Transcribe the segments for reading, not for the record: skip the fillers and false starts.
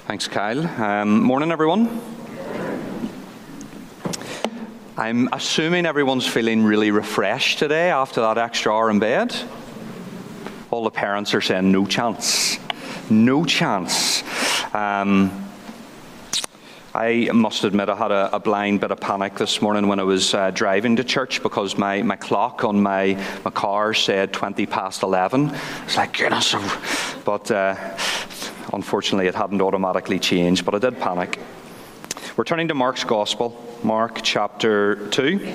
Thanks, Kyle. Morning, everyone. I'm assuming everyone's feeling really refreshed today after that extra hour in bed. All the parents are saying no chance. No chance. I must admit I had a blind bit of panic this morning when I was driving to church because my clock on my car said 20 past 11. It's like, goodness. But unfortunately, it hadn't automatically changed, but I did panic. We're turning to Mark's Gospel, Mark chapter 2.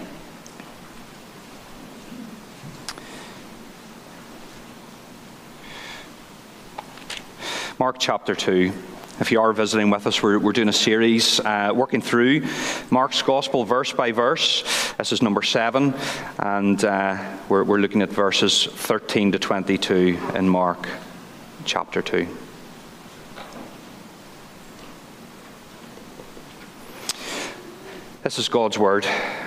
Mark chapter 2. If you are visiting with us, we're doing a series working through Mark's Gospel verse by verse. This is number 7, and we're looking at verses 13 to 22 in Mark chapter 2. This is God's word.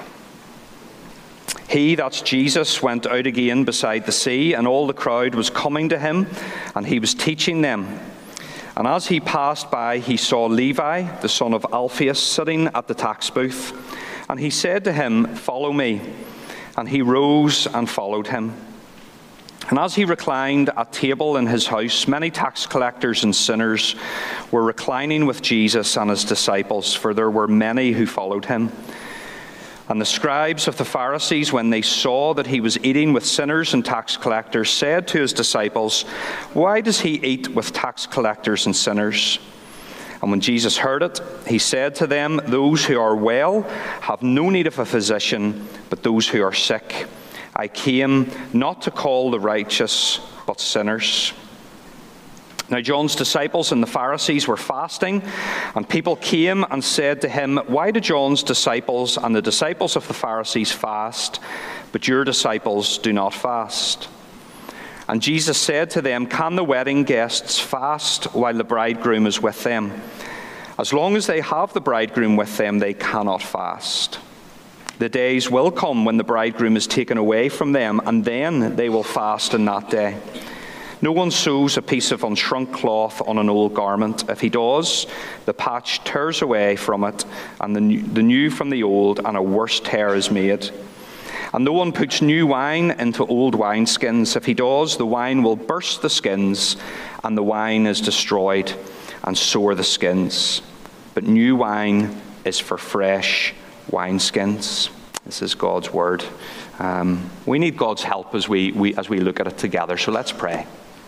He, that's Jesus, went out again beside the sea, and all the crowd was coming to him, and he was teaching them. And as he passed by, he saw Levi, the son of Alphaeus, sitting at the tax booth. And he said to him, "Follow me." And he rose and followed him. And as he reclined at table in his house, many tax collectors and sinners were reclining with Jesus and his disciples, for there were many who followed him. And the scribes of the Pharisees, when they saw that he was eating with sinners and tax collectors, said to his disciples, "Why does he eat with tax collectors and sinners?" And when Jesus heard it, he said to them, "Those who are well have no need of a physician, but those who are sick. I came not to call the righteous, but sinners." Now John's disciples and the Pharisees were fasting, and people came and said to him, "Why do John's disciples and the disciples of the Pharisees fast, but your disciples do not fast?" And Jesus said to them, "Can the wedding guests fast while the bridegroom is with them? As long as they have the bridegroom with them, they cannot fast. The days will come when the bridegroom is taken away from them, and then they will fast in that day. No one sews a piece of unshrunk cloth on an old garment. If he does, the patch tears away from it, and the new from the old, and a worse tear is made. And no one puts new wine into old wineskins. If he does, the wine will burst the skins, and the wine is destroyed, and so are the skins. But new wine is for fresh wineskins." This is God's word. We need God's help as we look at it together. So let's pray.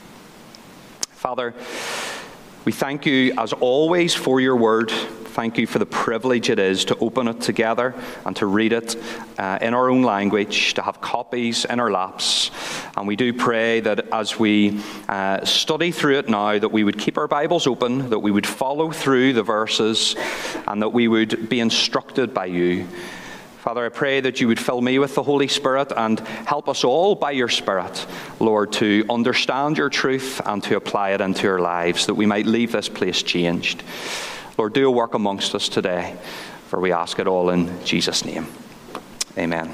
Father, we thank you as always for your word. Thank you for the privilege it is to open it together and to read it in our own language, to have copies in our laps. And we do pray that as we study through it now, that we would keep our Bibles open, that we would follow through the verses, and that we would be instructed by you. Father, I pray that you would fill me with the Holy Spirit and help us all by your Spirit, Lord, to understand your truth and to apply it into our lives, that we might leave this place changed. Lord, do a work amongst us today, for we ask it all in Jesus' name. Amen.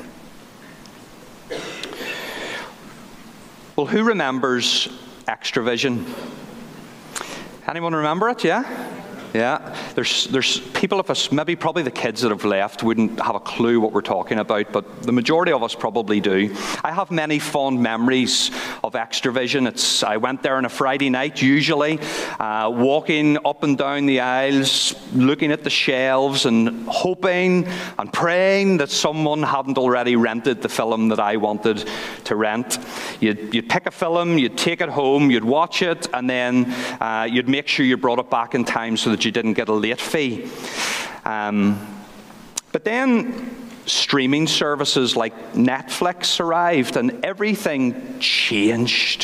Well, who remembers Extravision? Anyone remember it, yeah? Yeah, there's people of us, maybe probably the kids that have left wouldn't have a clue what we're talking about, but the majority of us probably do. I have many fond memories of Extravision. I went there on a Friday night, usually, walking up and down the aisles, looking at the shelves and hoping and praying that someone hadn't already rented the film that I wanted to rent. You'd pick a film, you'd take it home, you'd watch it, and then you'd make sure you brought it back in time so that you didn't get a late fee. But then streaming services like Netflix arrived and everything changed.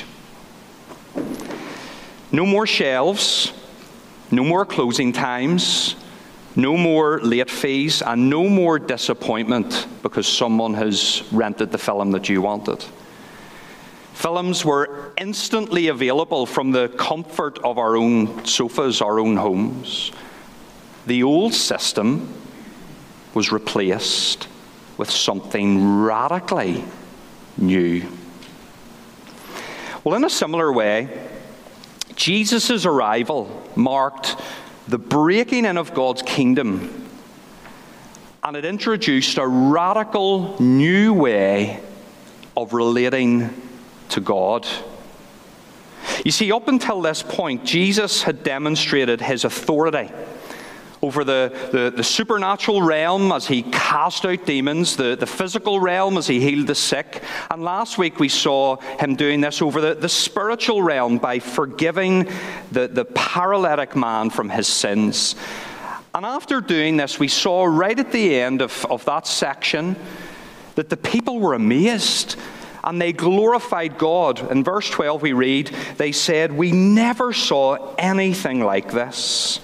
No more shelves, no more closing times, no more late fees, and no more disappointment because someone has rented the film that you wanted. Films were instantly available from the comfort of our own sofas, our own homes. The old system was replaced with something radically new. Well, in a similar way, Jesus' arrival marked the breaking in of God's kingdom, and it introduced a radical new way of relating to God. You see, up until this point, Jesus had demonstrated his authority over the supernatural realm as he cast out demons, the physical realm as he healed the sick. And last week we saw him doing this over the spiritual realm by forgiving the paralytic man from his sins. And after doing this, we saw right at the end of that section that the people were amazed and they glorified God. In verse 12 we read, they said, "We never saw anything like this."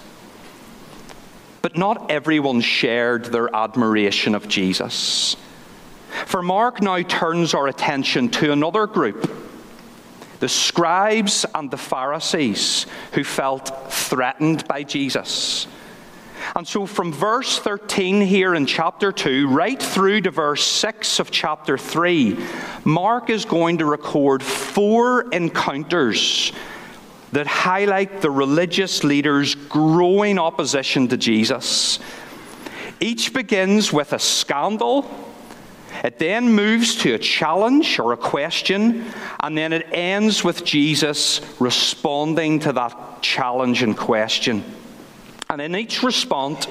But not everyone shared their admiration of Jesus. For Mark now turns our attention to another group, the scribes and the Pharisees, who felt threatened by Jesus. And so from verse 13 here in chapter 2, right through to verse 6 of chapter 3, Mark is going to record 4 encounters that highlight the religious leaders' growing opposition to Jesus. Each begins with a scandal. It then moves to a challenge or a question, and then it ends with Jesus responding to that challenge and question. And in each response,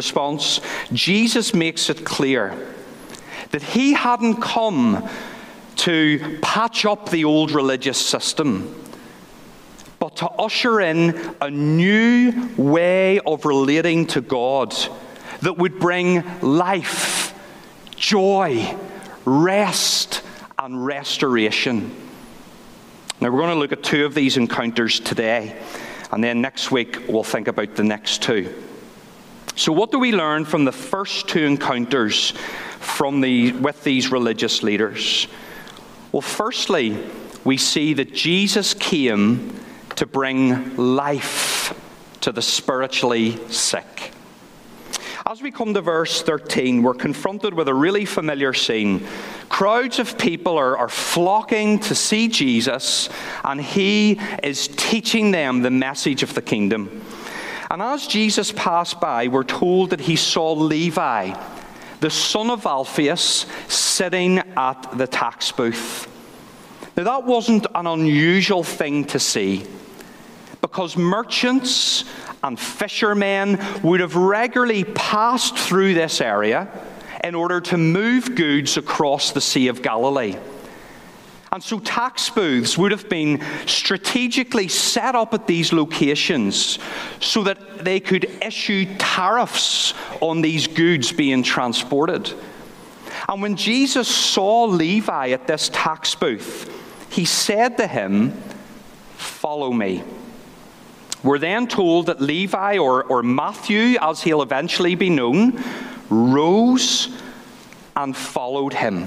Jesus makes it clear that he hadn't come to patch up the old religious system, but to usher in a new way of relating to God that would bring life, joy, rest, and restoration. Now, we're going to look at 2 of these encounters today, and then next week we'll think about the next 2. So what do we learn from the first 2 encounters with these religious leaders? Well, firstly, we see that Jesus came to bring life to the spiritually sick. As we come to verse 13, we're confronted with a really familiar scene. Crowds of people are flocking to see Jesus, and he is teaching them the message of the kingdom. And as Jesus passed by, we're told that he saw Levi, the son of Alphaeus, sitting at the tax booth. Now, that wasn't an unusual thing to see, because merchants and fishermen would have regularly passed through this area in order to move goods across the Sea of Galilee. And so tax booths would have been strategically set up at these locations so that they could issue tariffs on these goods being transported. And when Jesus saw Levi at this tax booth, he said to him, "Follow me." We're then told that Levi, or Matthew, as he'll eventually be known, rose and followed him.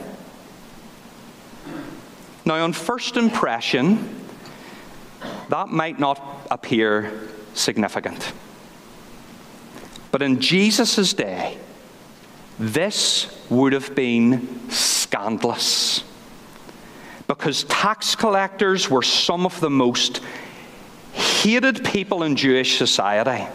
Now, on first impression, that might not appear significant. But in Jesus' day, this would have been scandalous, because tax collectors were some of the most hated people in Jewish society.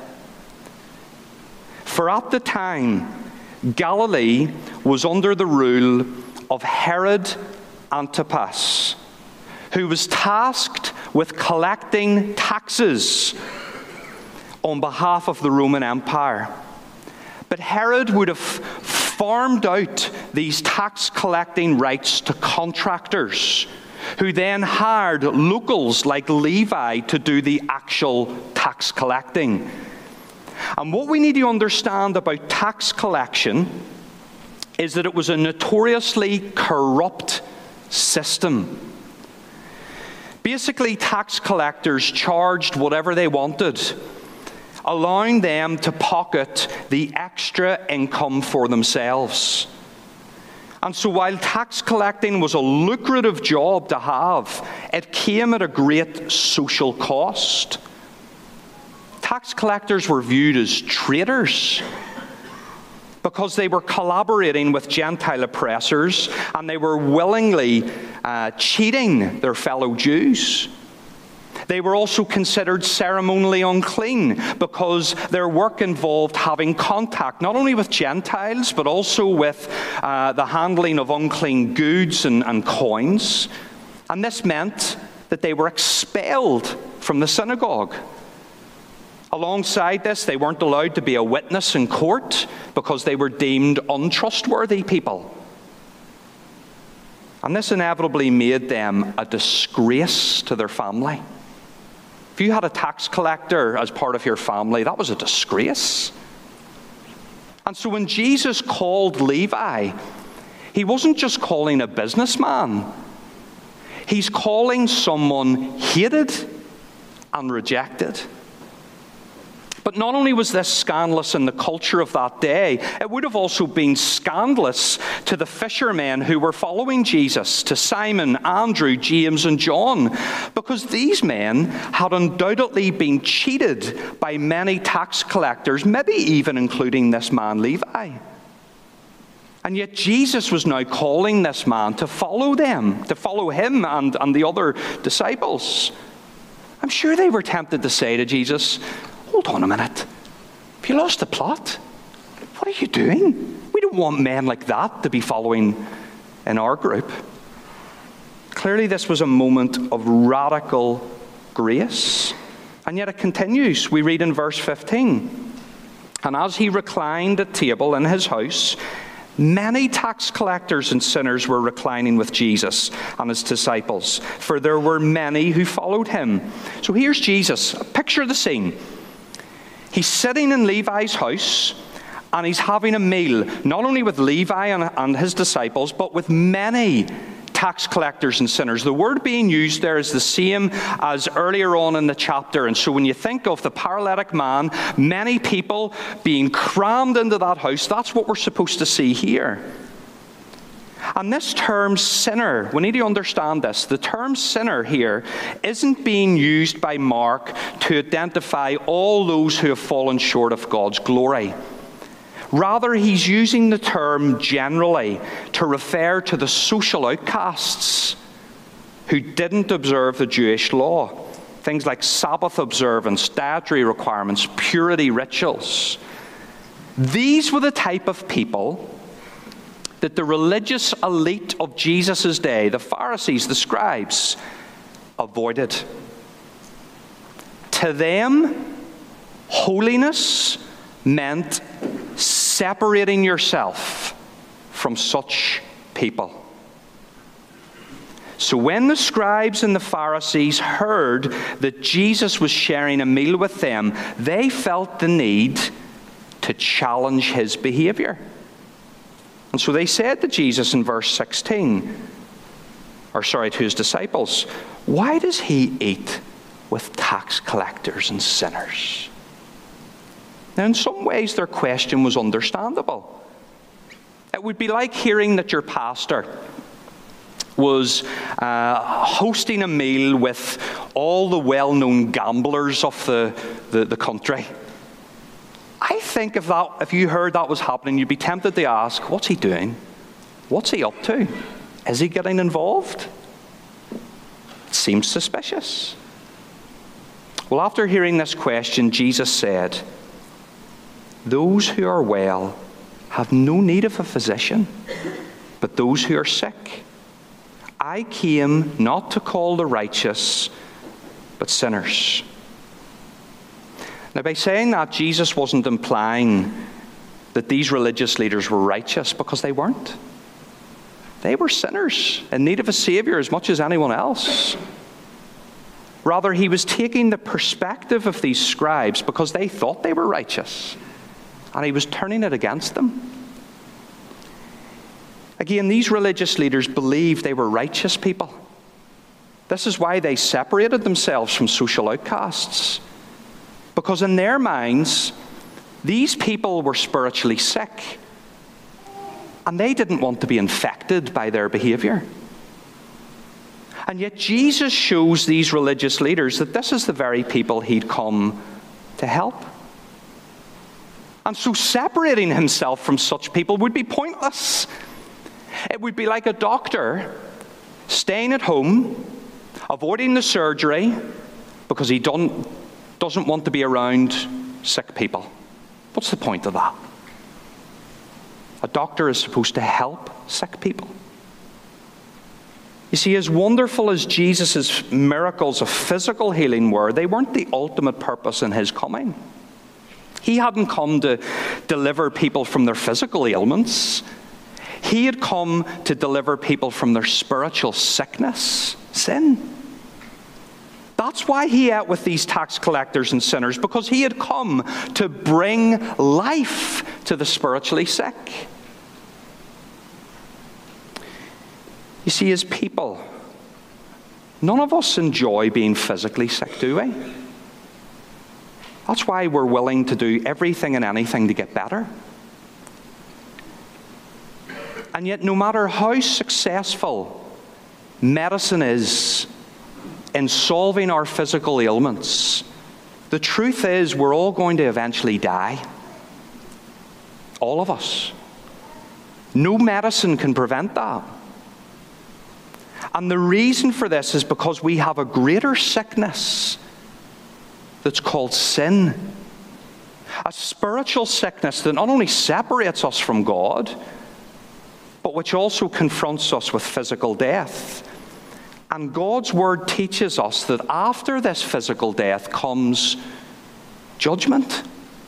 For at the time, Galilee was under the rule of Herod Antipas, who was tasked with collecting taxes on behalf of the Roman Empire. But Herod would have farmed out these tax collecting rights to contractors, who then hired locals like Levi to do the actual tax collecting. And what we need to understand about tax collection is that it was a notoriously corrupt system. Basically, tax collectors charged whatever they wanted, allowing them to pocket the extra income for themselves. And so while tax collecting was a lucrative job to have, it came at a great social cost. Tax collectors were viewed as traitors because they were collaborating with Gentile oppressors, and they were willingly cheating their fellow Jews. They were also considered ceremonially unclean because their work involved having contact not only with Gentiles but also with the handling of unclean goods and coins. And this meant that they were expelled from the synagogue. Alongside this, they weren't allowed to be a witness in court because they were deemed untrustworthy people. And this inevitably made them a disgrace to their family. If you had a tax collector as part of your family, that was a disgrace. And so when Jesus called Levi, he wasn't just calling a businessman. He's calling someone hated and rejected. But not only was this scandalous in the culture of that day, it would have also been scandalous to the fishermen who were following Jesus, to Simon, Andrew, James, and John, because these men had undoubtedly been cheated by many tax collectors, maybe even including this man Levi. And yet Jesus was now calling this man to follow them, to follow him and the other disciples. I'm sure they were tempted to say to Jesus, "Hold on a minute. Have you lost the plot? What are you doing? We don't want men like that to be following in our group." Clearly, this was a moment of radical grace. And yet it continues. We read in verse 15, "And as he reclined at table in his house, many tax collectors and sinners were reclining with Jesus and his disciples, for there were many who followed him." So here's Jesus. Picture the scene. He's sitting in Levi's house, and he's having a meal, not only with Levi and his disciples, but with many tax collectors and sinners. The word being used there is the same as earlier on in the chapter. And so when you think of the paralytic man, many people being crammed into that house, that's what we're supposed to see here. And this term sinner, we need to understand this. The term sinner here isn't being used by Mark to identify all those who have fallen short of God's glory. Rather, he's using the term generally to refer to the social outcasts who didn't observe the Jewish law. Things like Sabbath observance, dietary requirements, purity rituals. These were the type of people that the religious elite of Jesus' day, the Pharisees, the scribes, avoided. To them, holiness meant separating yourself from such people. So when the scribes and the Pharisees heard that Jesus was sharing a meal with them, they felt the need to challenge his behavior. And so they said to Jesus in verse 16, to his disciples, "Why does he eat with tax collectors and sinners?" Now, in some ways, their question was understandable. It would be like hearing that your pastor was hosting a meal with all the well-known gamblers of the country. I think if you heard that was happening, you'd be tempted to ask, what's he doing? What's he up to? Is he getting involved? It seems suspicious. Well, after hearing this question, Jesus said, "Those who are well have no need of a physician, but those who are sick. I came not to call the righteous, but sinners." Now, by saying that, Jesus wasn't implying that these religious leaders were righteous, because they weren't. They were sinners in need of a Savior as much as anyone else. Rather, he was taking the perspective of these scribes because they thought they were righteous, and he was turning it against them. Again, these religious leaders believed they were righteous people. This is why they separated themselves from social outcasts. Because in their minds, these people were spiritually sick, and they didn't want to be infected by their behavior. And yet Jesus shows these religious leaders that this is the very people he'd come to help. And so separating himself from such people would be pointless. It would be like a doctor staying at home, avoiding the surgery, because he doesn't want to be around sick people. What's the point of that? A doctor is supposed to help sick people. You see, as wonderful as Jesus' miracles of physical healing were, they weren't the ultimate purpose in his coming. He hadn't come to deliver people from their physical ailments. He had come to deliver people from their spiritual sickness, sin. That's why he ate with these tax collectors and sinners, because he had come to bring life to the spiritually sick. You see, as people, none of us enjoy being physically sick, do we? That's why we're willing to do everything and anything to get better. And yet, no matter how successful medicine is in solving our physical ailments, the truth is we're all going to eventually die. All of us. No medicine can prevent that. And the reason for this is because we have a greater sickness that's called sin. A spiritual sickness that not only separates us from God, but which also confronts us with physical death. And God's word teaches us that after this physical death comes judgment.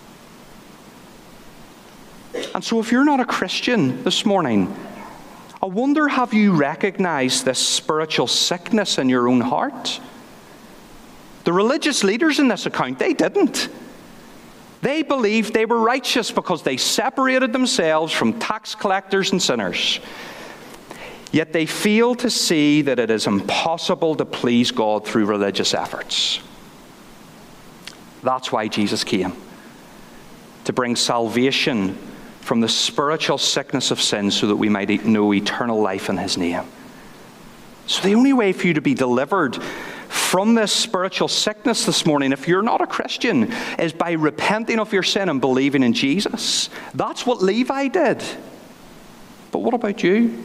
And so if you're not a Christian this morning, I wonder, have you recognized this spiritual sickness in your own heart? The religious leaders in this account, they didn't. They believed they were righteous because they separated themselves from tax collectors and sinners. Yet they fail to see that it is impossible to please God through religious efforts. That's why Jesus came, to bring salvation from the spiritual sickness of sin so that we might know eternal life in his name. So the only way for you to be delivered from this spiritual sickness this morning, if you're not a Christian, is by repenting of your sin and believing in Jesus. That's what Levi did. But what about you?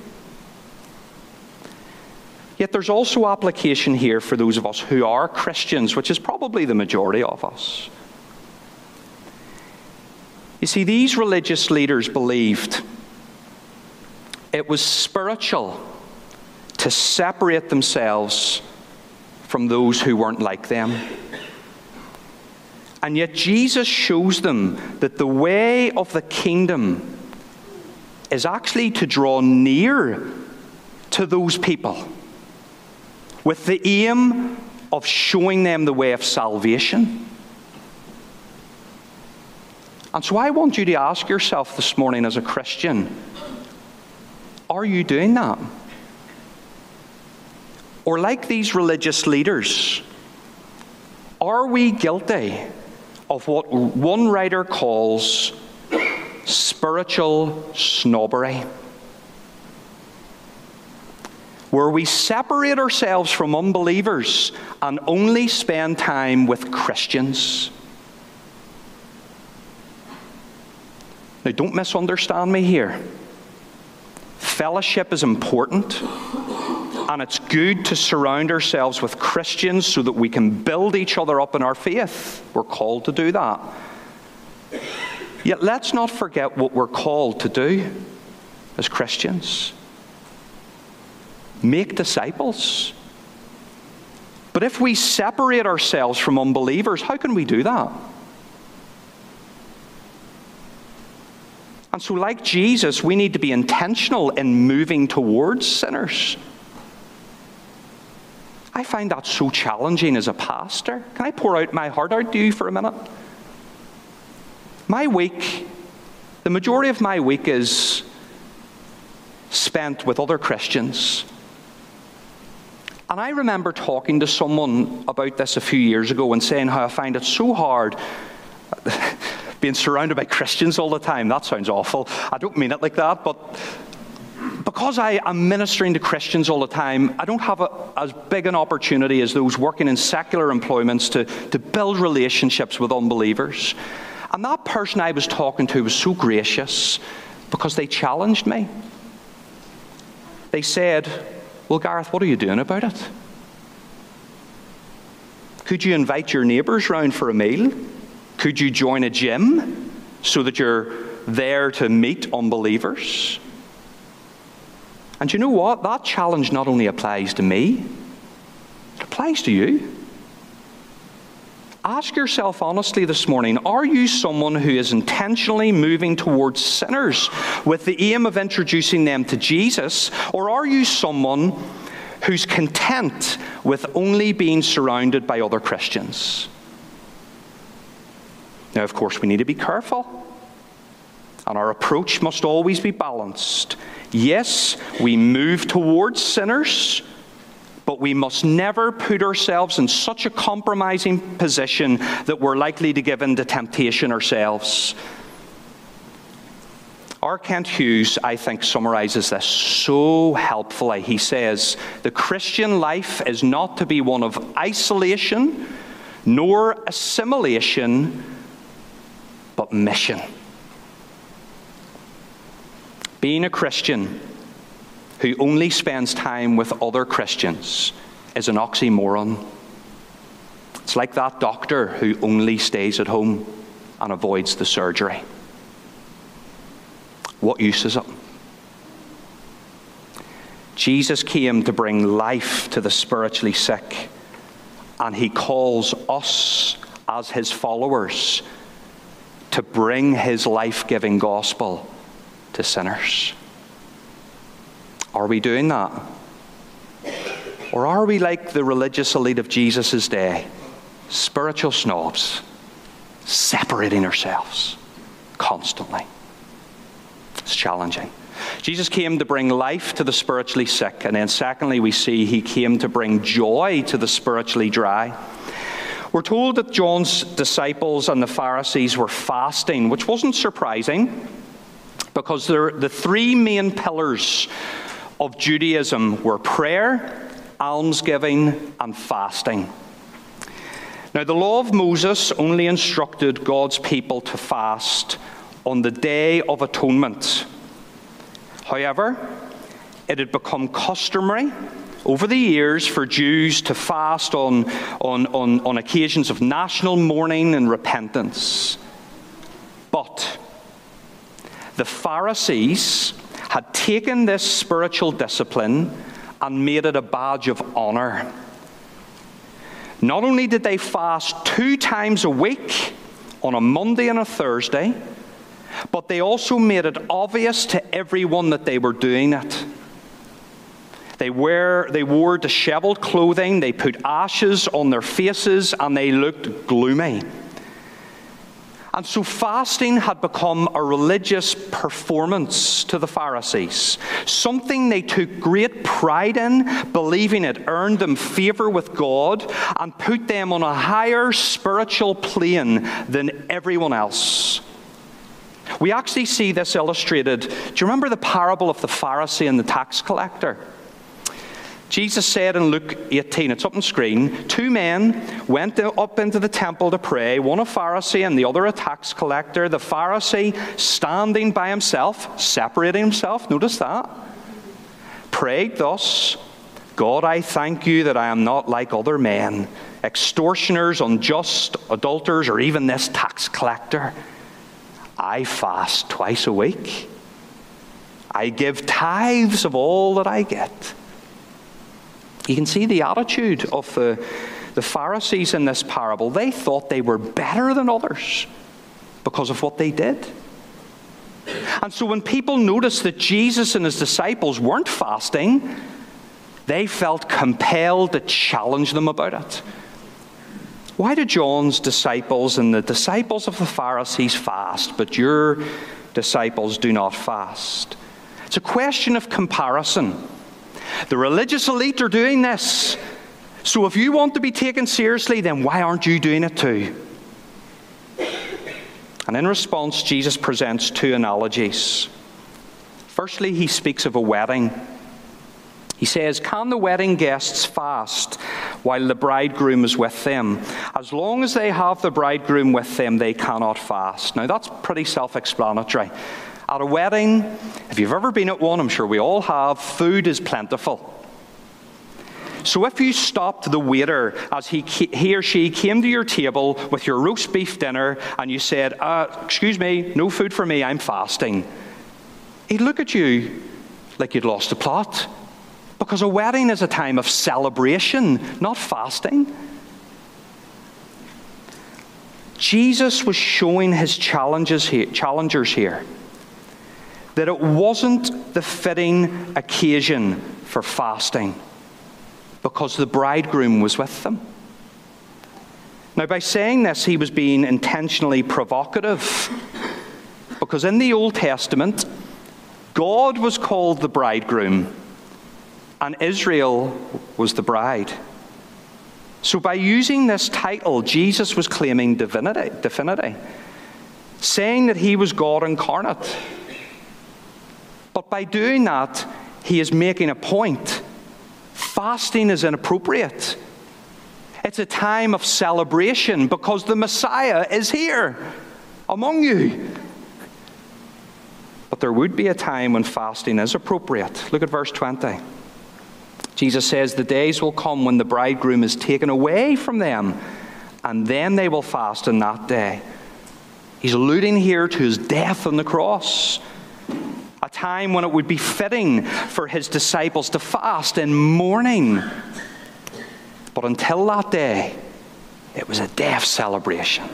Yet there's also application here for those of us who are Christians, which is probably the majority of us. You see, these religious leaders believed it was spiritual to separate themselves from those who weren't like them. And yet Jesus shows them that the way of the kingdom is actually to draw near to those people with the aim of showing them the way of salvation. And so I want you to ask yourself this morning as a Christian, are you doing that? Or like these religious leaders, are we guilty of what one writer calls spiritual snobbery? Where we separate ourselves from unbelievers and only spend time with Christians. Now, don't misunderstand me here. Fellowship is important, and it's good to surround ourselves with Christians so that we can build each other up in our faith. We're called to do that. Yet let's not forget what we're called to do as Christians. Make disciples. But if we separate ourselves from unbelievers, how can we do that? And so, like Jesus, we need to be intentional in moving towards sinners. I find that so challenging as a pastor. Can I pour out my heart out to you for a minute? My week, the majority of my week is spent with other Christians. And I remember talking to someone about this a few years ago and saying how I find it so hard being surrounded by Christians all the time. That sounds awful. I don't mean it like that, but because I am ministering to Christians all the time, I don't have as big an opportunity as those working in secular employments to build relationships with unbelievers. And that person I was talking to was so gracious because they challenged me. They said, well, Gareth, what are you doing about it? Could you invite your neighbours round for a meal? Could you join a gym so that you're there to meet unbelievers? And you know what? That challenge not only applies to me, it applies to you. Ask yourself honestly this morning, are you someone who is intentionally moving towards sinners with the aim of introducing them to Jesus? Or are you someone who's content with only being surrounded by other Christians? Now, of course, we need to be careful. And our approach must always be balanced. Yes, we move towards sinners, but we must never put ourselves in such a compromising position that we're likely to give in to temptation ourselves. R. Kent Hughes, I think, summarizes this so helpfully. He says, the Christian life is not to be one of isolation nor assimilation, but mission. Being a Christian who only spends time with other Christians is an oxymoron. It's like that doctor who only stays at home and avoids the surgery. What use is it? Jesus came to bring life to the spiritually sick, and he calls us as his followers to bring his life-giving gospel to sinners. Are we doing that? Or are we like the religious elite of Jesus' day, spiritual snobs, separating ourselves constantly? It's challenging. Jesus came to bring life to the spiritually sick, and then secondly, we see he came to bring joy to the spiritually dry. We're told that John's disciples and the Pharisees were fasting, which wasn't surprising, because the three main pillars of Judaism were prayer, almsgiving, and fasting. Now, the law of Moses only instructed God's people to fast on the Day of Atonement. However, it had become customary over the years for Jews to fast on occasions of national mourning and repentance. But the Pharisees had taken this spiritual discipline and made it a badge of honor. Not only did they fast 2 times a week, on a Monday and a Thursday, but they also made it obvious to everyone that they were doing it. They wore disheveled clothing, they put ashes on their faces, and they looked gloomy. And so fasting had become a religious performance to the Pharisees, something they took great pride in, believing it earned them favor with God and put them on a higher spiritual plane than everyone else. We actually see this illustrated. Do you remember the parable of the Pharisee and the tax collector? Jesus said in Luke 18, it's up on screen, 2 men went up into the temple to pray, one a Pharisee and the other a tax collector. The Pharisee, standing by himself, separating himself, notice that, prayed thus, God, I thank you that I am not like other men, extortioners, unjust, adulterers, or even this tax collector. I fast twice a week. I give tithes of all that I get. You can see the attitude of the Pharisees in this parable. They thought they were better than others because of what they did. And so when people noticed that Jesus and his disciples weren't fasting, they felt compelled to challenge them about it. Why do John's disciples and the disciples of the Pharisees fast, but your disciples do not fast? It's a question of comparison. The religious elite are doing this. So if you want to be taken seriously, then why aren't you doing it too? And in response, Jesus presents 2 analogies. Firstly, he speaks of a wedding. He says, can the wedding guests fast while the bridegroom is with them? As long as they have the bridegroom with them, they cannot fast. Now, that's pretty self-explanatory. At a wedding, if you've ever been at one, I'm sure we all have, food is plentiful. So if you stopped the waiter as he or she came to your table with your roast beef dinner and you said, excuse me, no food for me, I'm fasting, he'd look at you like you'd lost the plot. Because a wedding is a time of celebration, not fasting. Jesus was showing his challengers here that it wasn't the fitting occasion for fasting because the bridegroom was with them. Now, by saying this, he was being intentionally provocative because in the Old Testament, God was called the bridegroom and Israel was the bride. So by using this title, Jesus was claiming divinity, saying that he was God incarnate. But by doing that, he is making a point. Fasting is inappropriate. It's a time of celebration because the Messiah is here among you. But there would be a time when fasting is appropriate. Look at verse 20. Jesus says, the days will come when the bridegroom is taken away from them, and then they will fast in that day. He's alluding here to his death on the cross, a time when it would be fitting for his disciples to fast in mourning. But until that day, it was a death celebration.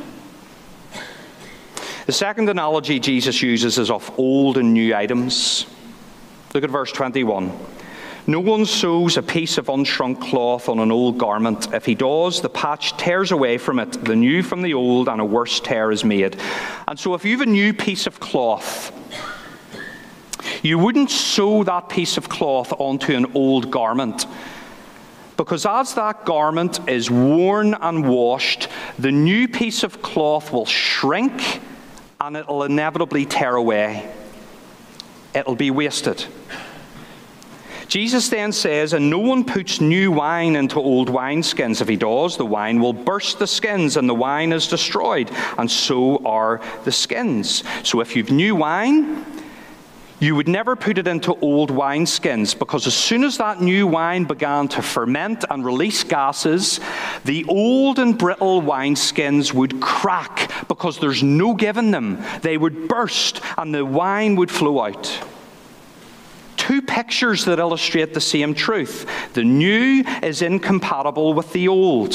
The second analogy Jesus uses is of old and new items. Look at verse 21. No one sews a piece of unshrunk cloth on an old garment. If he does, the patch tears away from it, the new from the old, and a worse tear is made. And so if you have a new piece of cloth, you wouldn't sew that piece of cloth onto an old garment. Because as that garment is worn and washed, the new piece of cloth will shrink and it'll inevitably tear away. It'll be wasted. Jesus then says, and no one puts new wine into old wineskins. If he does, the wine will burst the skins and the wine is destroyed, and so are the skins. So if you've new wine, you would never put it into old wineskins, because as soon as that new wine began to ferment and release gases, the old and brittle wineskins would crack because there's no give in them. They would burst and the wine would flow out. Two pictures that illustrate the same truth. The new is incompatible with the old.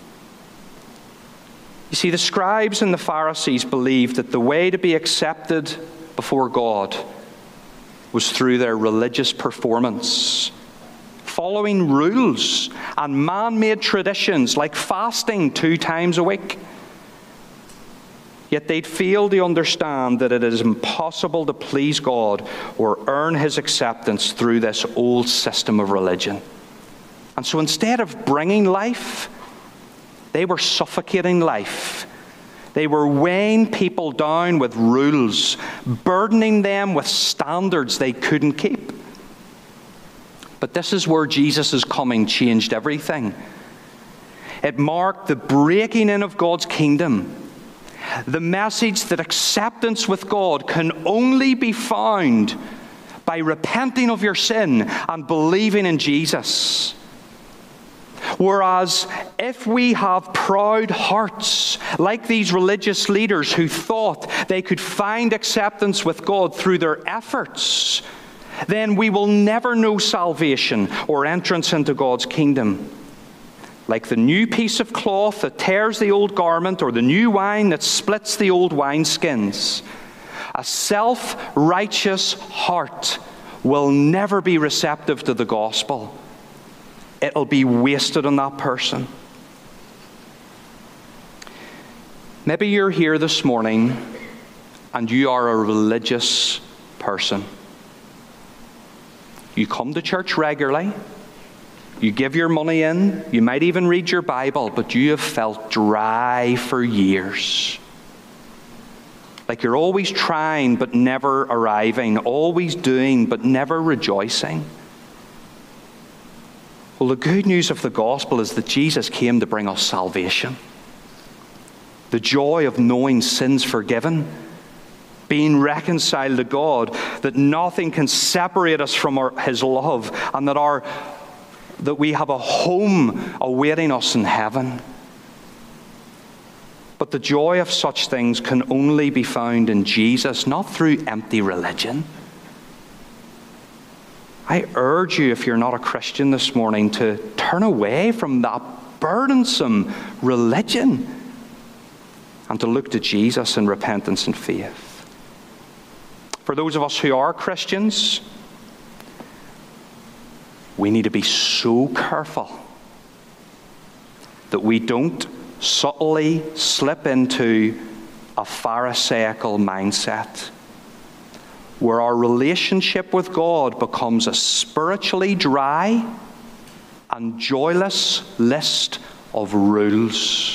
You see, the scribes and the Pharisees believed that the way to be accepted before God was through their religious performance, following rules and man-made traditions like fasting 2 times a week. Yet they'd fail to understand that it is impossible to please God or earn his acceptance through this old system of religion. And so instead of bringing life, they were suffocating life. They were weighing people down with rules, burdening them with standards they couldn't keep. But this is where Jesus' coming changed everything. It marked the breaking in of God's kingdom. The message that acceptance with God can only be found by repenting of your sin and believing in Jesus. Whereas if we have proud hearts, like these religious leaders who thought they could find acceptance with God through their efforts, then we will never know salvation or entrance into God's kingdom. Like the new piece of cloth that tears the old garment, or the new wine that splits the old wineskins, a self-righteous heart will never be receptive to the gospel. It'll be wasted on that person. Maybe you're here this morning and you are a religious person. You come to church regularly. You give your money in, you might even read your Bible, but you have felt dry for years. Like you're always trying but never arriving, always doing but never rejoicing. Well, the good news of the gospel is that Jesus came to bring us salvation. The joy of knowing sins forgiven, being reconciled to God, that nothing can separate us from his love, and that our that we have a home awaiting us in heaven. But the joy of such things can only be found in Jesus, not through empty religion. I urge you, if you're not a Christian this morning, to turn away from that burdensome religion and to look to Jesus in repentance and faith. For those of us who are Christians, we need to be so careful that we don't subtly slip into a Pharisaical mindset where our relationship with God becomes a spiritually dry and joyless list of rules.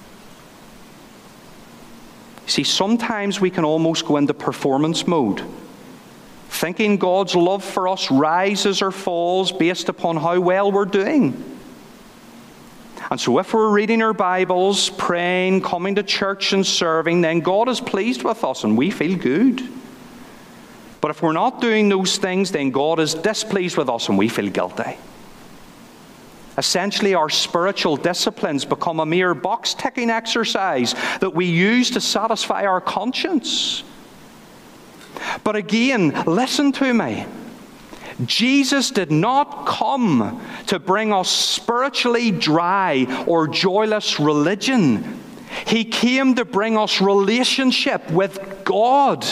See, sometimes we can almost go into performance mode, thinking God's love for us rises or falls based upon how well we're doing. And so if we're reading our Bibles, praying, coming to church and serving, then God is pleased with us and we feel good. But if we're not doing those things, then God is displeased with us and we feel guilty. Essentially, our spiritual disciplines become a mere box-ticking exercise that we use to satisfy our conscience. But again, listen to me. Jesus did not come to bring us spiritually dry or joyless religion. He came to bring us relationship with God.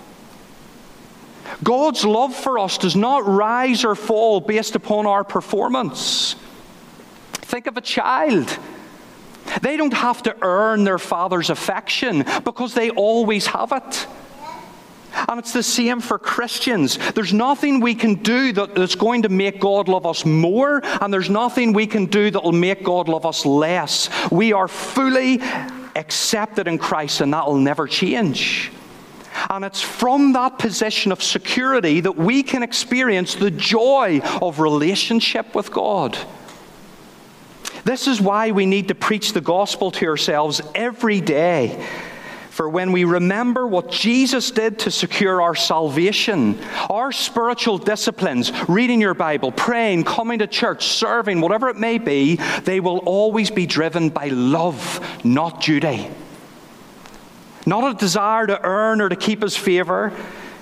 God's love for us does not rise or fall based upon our performance. Think of a child. They don't have to earn their father's affection because they always have it. And it's the same for Christians. There's nothing we can do that's going to make God love us more, and there's nothing we can do that will make God love us less. We are fully accepted in Christ, and that will never change. And it's from that position of security that we can experience the joy of relationship with God. This is why we need to preach the gospel to ourselves every day. For when we remember what Jesus did to secure our salvation, our spiritual disciplines, reading your Bible, praying, coming to church, serving, whatever it may be, they will always be driven by love, not duty. Not a desire to earn or to keep His favor,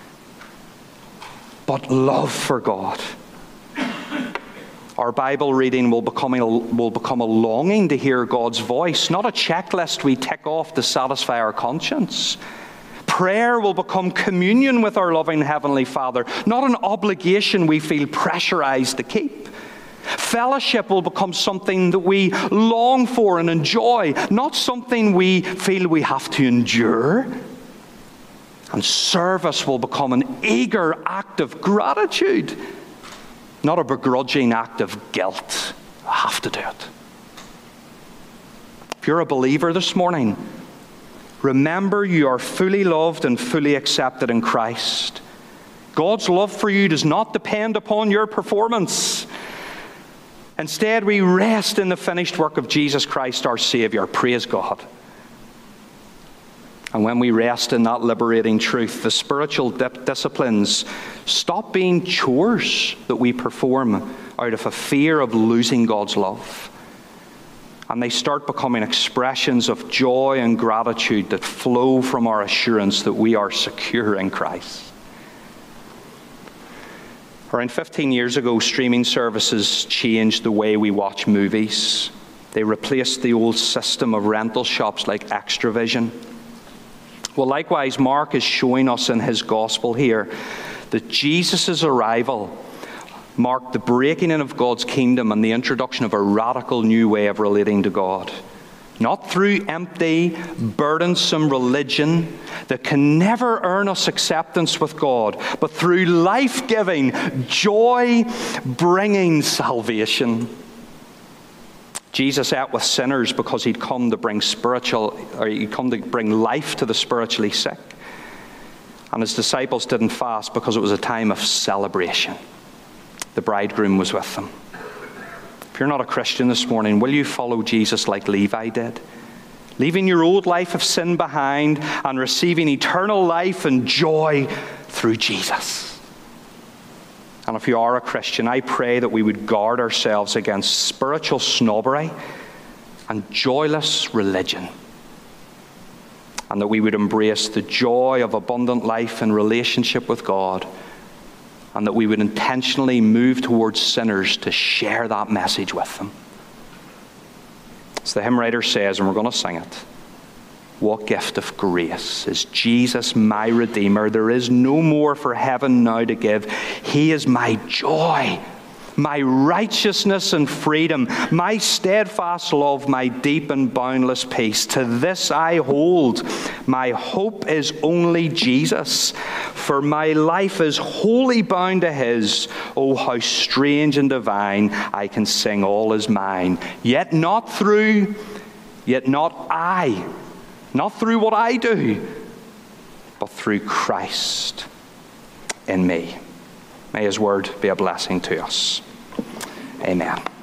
but love for God. Our Bible reading will become a longing to hear God's voice, not a checklist we tick off to satisfy our conscience. Prayer will become communion with our loving Heavenly Father, not an obligation we feel pressurized to keep. Fellowship will become something that we long for and enjoy, not something we feel we have to endure. And service will become an eager act of gratitude, not a begrudging act of guilt. I have to do it. If you're a believer this morning, remember you are fully loved and fully accepted in Christ. God's love for you does not depend upon your performance. Instead, we rest in the finished work of Jesus Christ, our Savior. Praise God. And when we rest in that liberating truth, the spiritual disciplines stop being chores that we perform out of a fear of losing God's love. And they start becoming expressions of joy and gratitude that flow from our assurance that we are secure in Christ. Around 15 years ago, streaming services changed the way we watch movies. They replaced the old system of rental shops like Extravision. Well, likewise, Mark is showing us in his gospel here that Jesus' arrival marked the breaking in of God's kingdom and the introduction of a radical new way of relating to God. Not through empty, burdensome religion that can never earn us acceptance with God, but through life-giving, joy-bringing salvation. Jesus ate with sinners because he'd come to bring life to the spiritually sick. And his disciples didn't fast because it was a time of celebration. The bridegroom was with them. If you're not a Christian this morning, will you follow Jesus like Levi did? Leaving your old life of sin behind and receiving eternal life and joy through Jesus. And if you are a Christian, I pray that we would guard ourselves against spiritual snobbery and joyless religion, and that we would embrace the joy of abundant life and relationship with God, and that we would intentionally move towards sinners to share that message with them. As the hymn writer says, and we're going to sing it, what gift of grace is Jesus, my Redeemer. There is no more for heaven now to give. He is my joy, my righteousness and freedom, my steadfast love, my deep and boundless peace. To this I hold. My hope is only Jesus, for my life is wholly bound to his. Oh, how strange and divine, I can sing all is mine. Yet not I, not through what I do, but through Christ in me. May his word be a blessing to us. Amen.